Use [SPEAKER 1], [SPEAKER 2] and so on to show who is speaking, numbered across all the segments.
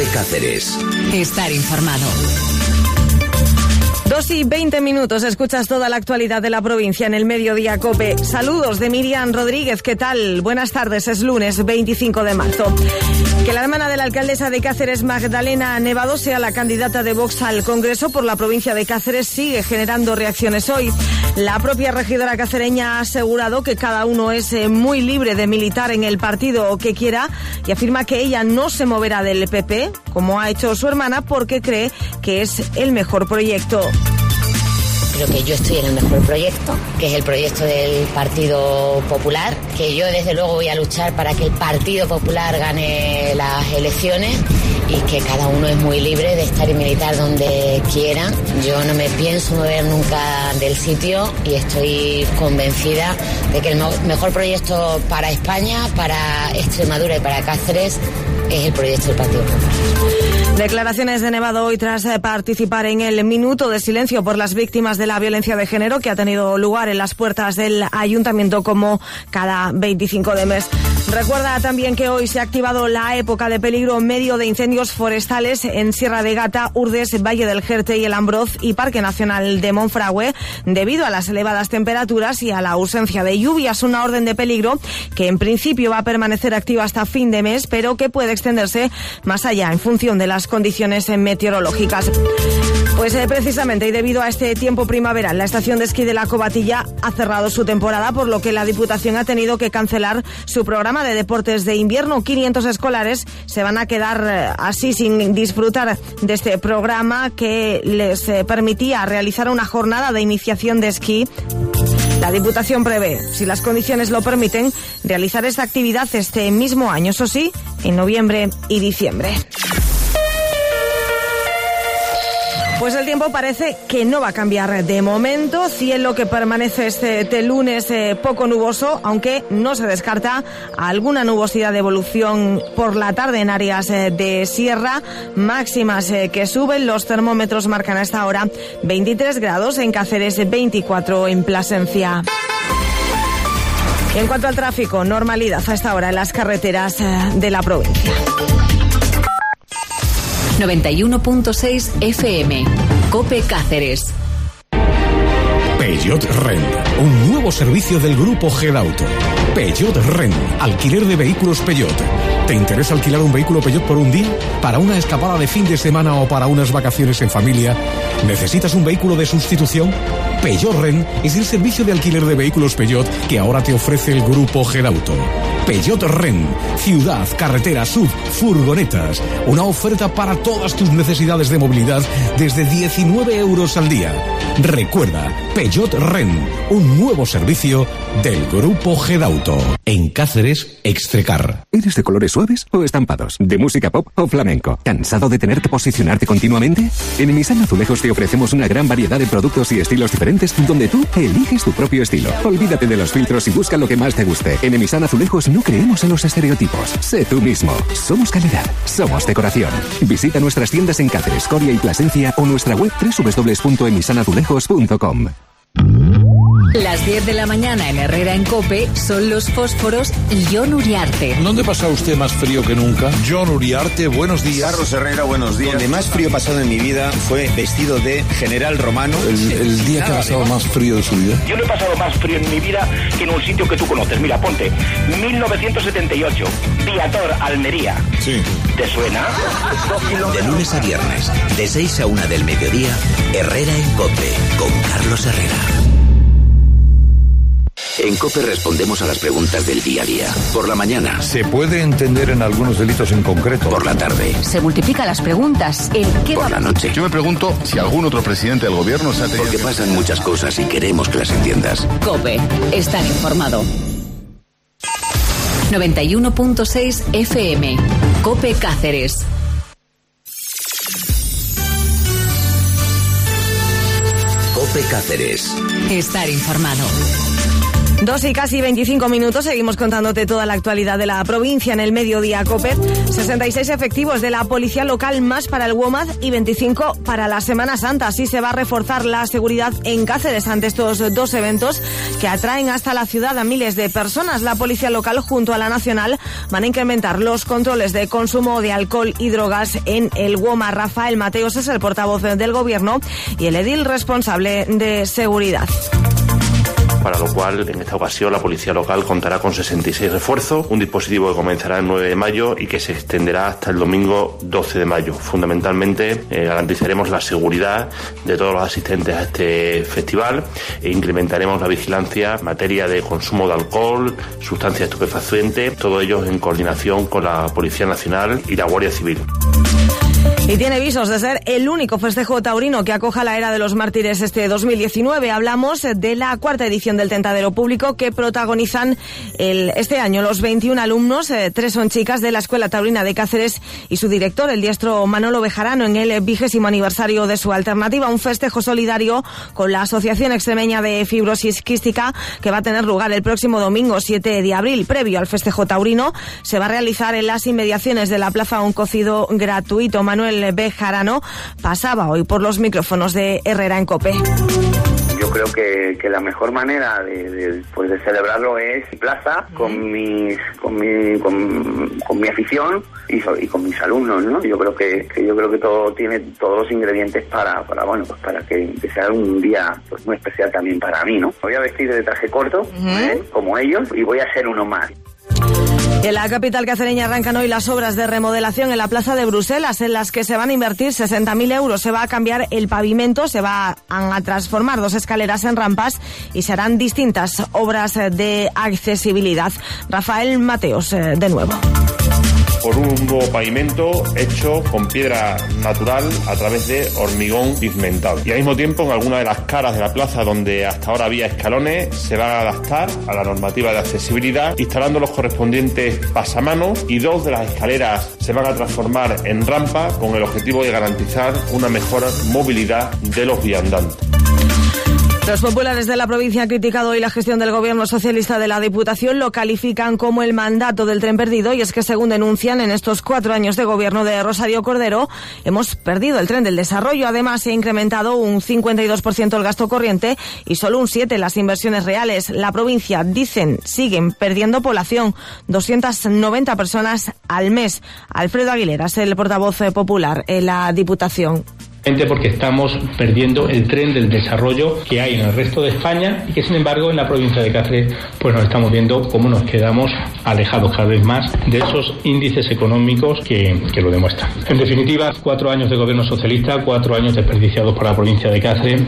[SPEAKER 1] COPE Cáceres.
[SPEAKER 2] Estar informado.
[SPEAKER 3] 2:20, escuchas toda la actualidad de la provincia en el Mediodía COPE. Saludos de Miriam Rodríguez, ¿qué tal? Buenas tardes, es lunes 25 de marzo. Que la hermana de la alcaldesa de Cáceres, Magdalena Nevado, sea la candidata de Vox al Congreso por la provincia de Cáceres sigue generando reacciones hoy. La propia regidora cacereña ha asegurado que cada uno es muy libre de militar en el partido que quiera y afirma que ella no se moverá del PP, como ha hecho su hermana, porque cree que es el mejor proyecto.
[SPEAKER 4] Creo que yo estoy en el mejor proyecto, que es el proyecto del Partido Popular, que yo desde luego voy a luchar para que el Partido Popular gane las elecciones y que cada uno es muy libre de estar y militar donde quiera. Yo no me pienso mover nunca del sitio y estoy convencida de que el mejor proyecto para España, para Extremadura y para Cáceres es el proyecto del Partido Popular.
[SPEAKER 3] Declaraciones de Nevado hoy tras participar en el minuto de silencio por las víctimas de la violencia de género que ha tenido lugar en las puertas del ayuntamiento como cada 25 de mes. Recuerda también que hoy se ha activado la época de peligro medio de incendios forestales en Sierra de Gata, Urdes, Valle del Jerte y el Ambroz y Parque Nacional de Monfragüe debido a las elevadas temperaturas y a la ausencia de lluvias. Una orden de peligro que en principio va a permanecer activa hasta fin de mes, pero que puede extenderse más allá en función de las condiciones meteorológicas. Pues precisamente y debido a este tiempo primaveral, la estación de esquí de la Covatilla ha cerrado su temporada, por lo que la Diputación ha tenido que cancelar su programa de deportes de invierno. 500 escolares se van a quedar así sin disfrutar de este programa que les permitía realizar una jornada de iniciación de esquí. La Diputación prevé, si las condiciones lo permiten, realizar esta actividad este mismo año, eso sí, en noviembre y diciembre. Pues el tiempo parece que no va a cambiar de momento. Cielo que permanece este lunes poco nuboso, aunque no se descarta alguna nubosidad de evolución por la tarde en áreas de sierra. Máximas que suben. Los termómetros marcan a esta hora 23 grados en Cáceres, 24 en Plasencia. En cuanto al tráfico, normalidad a esta hora en las carreteras de la provincia.
[SPEAKER 2] 91.6 FM. COPE Cáceres.
[SPEAKER 5] Peugeot Rent, un nuevo servicio del grupo Gedauto. Peugeot Rent, alquiler de vehículos Peugeot. ¿Te interesa alquilar un vehículo Peugeot por un día? ¿Para una escapada de fin de semana o para unas vacaciones en familia? ¿Necesitas un vehículo de sustitución? Peugeot Rent es el servicio de alquiler de vehículos Peugeot que ahora te ofrece el grupo Gedauto. Peugeot Rent, ciudad, carretera, sub, furgonetas. Una oferta para todas tus necesidades de movilidad desde 19 euros al día. Recuerda, Peugeot Rent, un nuevo servicio del grupo Gedauto. En Cáceres, Extrecar.
[SPEAKER 6] ¿Eres de colores suaves o estampados? ¿De música pop o flamenco? ¿Cansado de tener que posicionarte continuamente? En Emissan Azulejos te ofrecemos una gran variedad de productos y estilos diferentes donde tú eliges tu propio estilo. Olvídate de los filtros y busca lo que más te guste. En Emissan Azulejos no creemos en los estereotipos. Sé tú mismo. Somos calidad. Somos decoración. Visita nuestras tiendas en Cáceres, Coria y Plasencia o nuestra web www.emissanazulejos.com.
[SPEAKER 2] Las 10 de la mañana en Herrera en COPE son los fósforos y Jon Uriarte.
[SPEAKER 7] ¿Dónde pasa usted más frío que nunca? Jon Uriarte, buenos días.
[SPEAKER 8] Carlos Herrera, buenos días. Donde más frío pasado en mi vida fue vestido de general romano.
[SPEAKER 7] El día que ha pasado más frío de su vida.
[SPEAKER 9] Yo no he pasado más frío en mi vida que en un sitio que tú conoces. Mira, ponte, 1978, Viator, Almería.
[SPEAKER 7] Sí.
[SPEAKER 9] ¿Te suena?
[SPEAKER 1] De lunes a viernes, de 6 a 1 del mediodía, Herrera en COPE, con Carlos Herrera. En COPE respondemos a las preguntas del día a día. Por la mañana.
[SPEAKER 7] ¿Se puede entender en algunos delitos en concreto?
[SPEAKER 1] Por la tarde.
[SPEAKER 2] Se multiplican las preguntas. ¿En qué
[SPEAKER 1] Por la noche.
[SPEAKER 10] Yo me pregunto si algún otro presidente del gobierno se ha tenido...
[SPEAKER 1] Porque pasan muchas cosas y queremos que las entiendas.
[SPEAKER 2] COPE. Estar informado. 91.6 FM. COPE Cáceres.
[SPEAKER 1] COPE Cáceres.
[SPEAKER 2] Estar informado.
[SPEAKER 3] 2 y casi 25 minutos, seguimos contándote toda la actualidad de la provincia en el Mediodía COPE. 66 efectivos de la policía local más para el WOMAD y 25 para la Semana Santa. Así se va a reforzar la seguridad en Cáceres ante estos dos eventos que atraen hasta la ciudad a miles de personas. La policía local junto a la nacional van a incrementar los controles de consumo de alcohol y drogas en el WOMAD. Rafael Mateos es el portavoz del gobierno y el edil responsable de seguridad.
[SPEAKER 11] Para lo cual, en esta ocasión, la policía local contará con 66 refuerzos, un dispositivo que comenzará el 9 de mayo y que se extenderá hasta el domingo 12 de mayo. Fundamentalmente, garantizaremos la seguridad de todos los asistentes a este festival e incrementaremos la vigilancia en materia de consumo de alcohol, sustancias estupefacientes, todo ello en coordinación con la Policía Nacional y la Guardia Civil.
[SPEAKER 3] Y tiene visos de ser el único festejo taurino que acoja la Era de los Mártires este 2019. Hablamos de la cuarta edición del Tentadero Público que protagonizan este año los 21 alumnos, 3 son chicas de la Escuela Taurina de Cáceres y su director, el diestro Manolo Bejarano, en el 20º aniversario de su alternativa, un festejo solidario con la Asociación Extremeña de Fibrosis Quística que va a tener lugar el próximo domingo 7 de abril. Previo al festejo taurino se va a realizar en las inmediaciones de la Plaza un cocido gratuito. Manuel Bejarano pasaba hoy por los micrófonos de Herrera en COPE.
[SPEAKER 12] Yo creo que la mejor manera de celebrarlo es en plaza con mi afición y con mis alumnos, ¿no? Yo creo que todo tiene todos los ingredientes para que sea un día pues muy especial también para mí, ¿no? Me voy a vestir de traje corto, como ellos, y voy a ser uno más.
[SPEAKER 3] En la capital cacereña arrancan hoy las obras de remodelación en la Plaza de Bruselas, en las que se van a invertir 60.000 euros. Se va a cambiar el pavimento, se van a transformar 2 escaleras en rampas y se harán distintas obras de accesibilidad. Rafael Mateos, de nuevo.
[SPEAKER 11] Por un nuevo pavimento hecho con piedra natural a través de hormigón pigmentado. Y al mismo tiempo, en alguna de las caras de la plaza donde hasta ahora había escalones, se va a adaptar a la normativa de accesibilidad, instalando los correspondientes pasamanos, y 2 de las escaleras se van a transformar en rampa con el objetivo de garantizar una mejor movilidad de los viandantes.
[SPEAKER 3] Los populares de la provincia han criticado hoy la gestión del gobierno socialista de la Diputación. Lo califican como el mandato del tren perdido, y es que, según denuncian, en estos 4 años de gobierno de Rosario Cordero hemos perdido el tren del desarrollo. Además, se ha incrementado un 52% el gasto corriente y solo un 7% las inversiones reales. La provincia, dicen, siguen perdiendo población, 290 personas al mes. Alfredo Aguilera es el portavoz popular en la Diputación.
[SPEAKER 13] Porque estamos perdiendo el tren del desarrollo que hay en el resto de España y que, sin embargo, en la provincia de Cáceres pues nos estamos viendo cómo nos quedamos alejados cada vez más de esos índices económicos que lo demuestran. En definitiva, 4 años de gobierno socialista, 4 años desperdiciados por la provincia de Cáceres.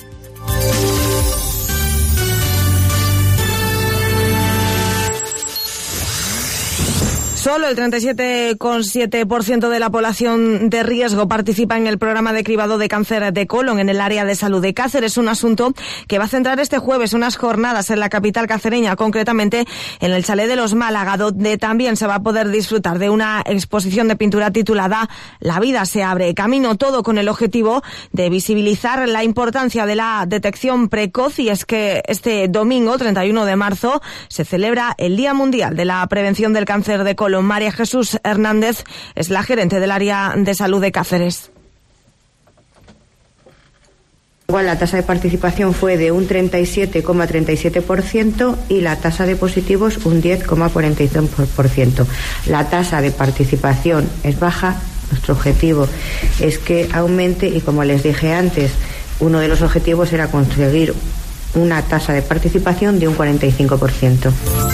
[SPEAKER 3] Solo el 37,7% de la población de riesgo participa en el programa de cribado de cáncer de colon en el área de salud de Cáceres. Un asunto que va a centrar este jueves unas jornadas en la capital cacereña, concretamente en el Chalet de los Málaga, donde también se va a poder disfrutar de una exposición de pintura titulada La vida se abre camino, todo con el objetivo de visibilizar la importancia de la detección precoz. Y es que este domingo, 31 de marzo, se celebra el Día Mundial de la Prevención del Cáncer de Colon. María Jesús Hernández es la gerente del área de salud de Cáceres.
[SPEAKER 14] Igual la tasa de participación fue de un 37,37% y la tasa de positivos un 10,42%. La tasa de participación es baja. Nuestro objetivo es que aumente y, como les dije antes, uno de los objetivos era conseguir una tasa de participación de un 45%.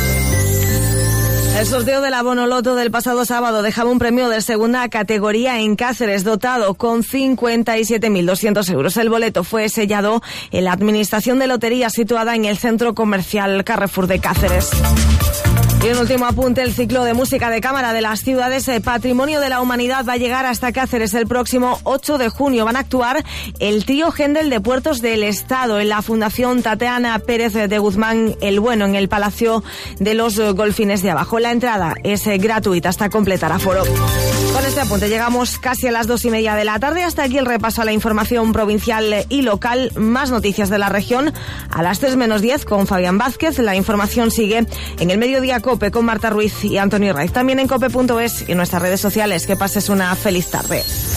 [SPEAKER 3] El sorteo del abono loto del pasado sábado dejaba un premio de segunda categoría en Cáceres, dotado con 57.200 euros. El boleto fue sellado en la Administración de Loterías, situada en el Centro Comercial Carrefour de Cáceres. Y un último apunte, el ciclo de música de cámara de las ciudades Patrimonio de la Humanidad va a llegar hasta Cáceres el próximo 8 de junio. Van a actuar el trío Händel de Puertos del Estado en la Fundación Tatiana Pérez de Guzmán El Bueno, en el Palacio de los Golfines de Abajo. La entrada es gratuita hasta completar aforo. Con este apunte llegamos casi a las 2:30 de la tarde. Hasta aquí el repaso a la información provincial y local. Más noticias de la región a las 3:10 con Fabián Vázquez. La información sigue en el Mediodía COPE con Marta Ruiz y Antonio Raiz. También en cope.es y en nuestras redes sociales. Que pases una feliz tarde.